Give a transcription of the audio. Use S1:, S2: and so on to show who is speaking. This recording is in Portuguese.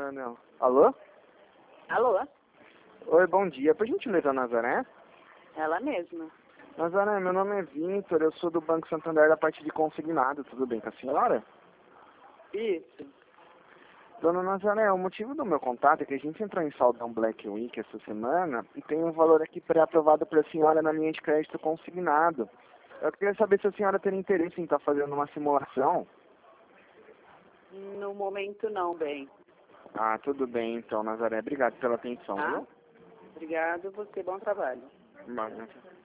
S1: Não. Alô?
S2: Alô?
S1: Oi, bom dia. Por gentileza, Nazaré?
S2: Ela mesma.
S1: Nazaré, meu nome é Vitor, eu sou do Banco Santander da parte de consignado. Tudo bem com a senhora?
S2: Isso.
S1: Dona Nazaré, o motivo do meu contato é que a gente entrou em saldão Black Week essa semana e tem um valor aqui pré-aprovado para a senhora na linha de crédito consignado. Eu queria saber se a senhora teria interesse em estar fazendo uma simulação.
S2: No momento não, bem.
S1: Ah, tudo bem então, Nazaré. Obrigado pela atenção,
S2: Tá?
S1: viu?
S2: Obrigado, você, bom trabalho.
S1: Bom,